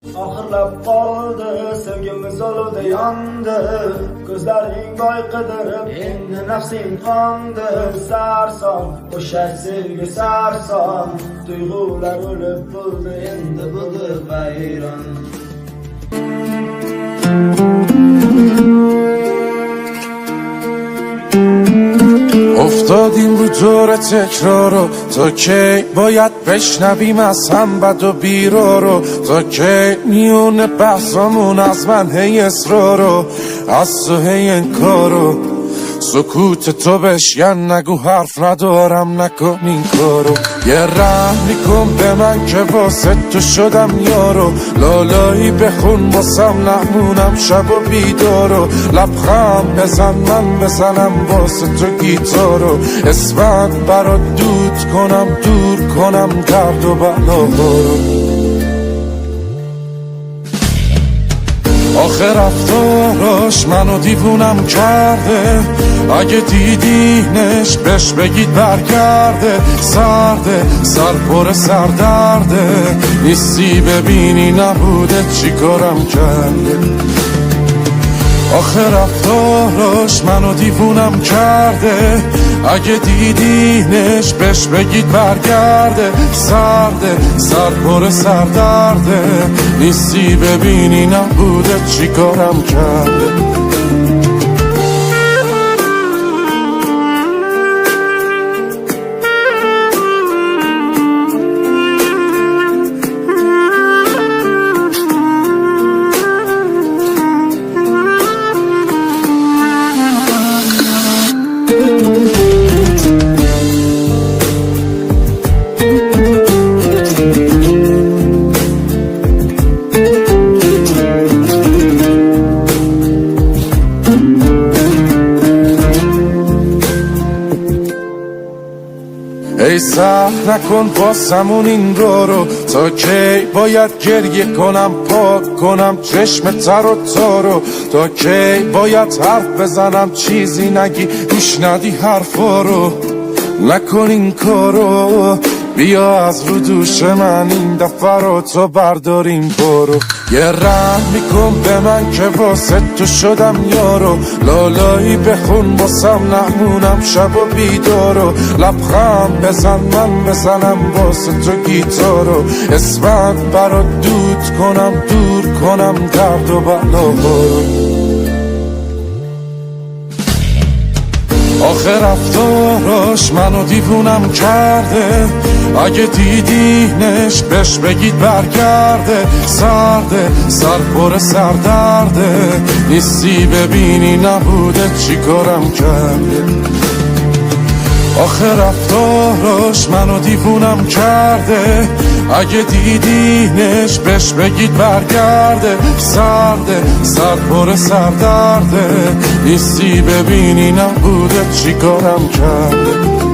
Oxirlab qoldi sevgimiz olovda yondi, ko'zlaring boyqidirib endi nafsing qondi. Sarson o'sha sevgi sarson, tuyg'ular o'lib bo'ldi endi bo'ldi vayron. افتادیم رو دور تکرارو، تا کی باید بشنویم از هم بد و بیرارو؟ تا کی میونه بحثامون از من هی اصرارو، از تو هی انکارو؟ سکوت تو بشکن نگو حرف ندارم نکن این کارو. یه رحم میکن به من که واسه تو شدم یارو، لالایی بخون واسم نمونم شب و بیدارو. لبخند بزن من بزنم واسه تو گیتارو، اسمت برات دود کنم دور کنم درد و بلاهارو. آخه رفتاراش منو دیوونم کرده، اگه دیدینش بهش بگید برگرده. سرده سر پر سردرده، نیستی ببینی نبوده چی کارم کرده. آخه رفتاراش منو دیوونم کرده، اگه دیدینش بهش بگید برگرده. سرده سر پر سردرده، نیستی ببینی نبوده چی کارم کرده. ای سخت نکن واسمون این رو، تا کی باید گریه کنم پاک کنم چشم تر و تارو؟ تا کی باید حرف بزنم چیزی نگی گوش ندی حرفا رو؟ نکن این کارو، بیا از رو دوش من این دفعه رو تو برداریم برو. یه رحم میکن به من که واسه تو شدم یارو، لالایی بخون واسم نمونم شب و بیدارو. لبخند بزن من بزنم واسه تو گیتارو، اسمت برات دود کنم دور کنم درد و بلاهارو. آخه رفتاراش منو دیوونم کرده، اگه دیدینش بهش بگید برگرده. سرده سر پر سردرده، نیستی ببینی نبوده چی کارم کرده. آخه رفتاراش منو دیوونم کرده، اگه دیدینش بهش بگید برگرده. سرده سر پر سردرده، نیستی ببینی نبوده چی کارم کرده.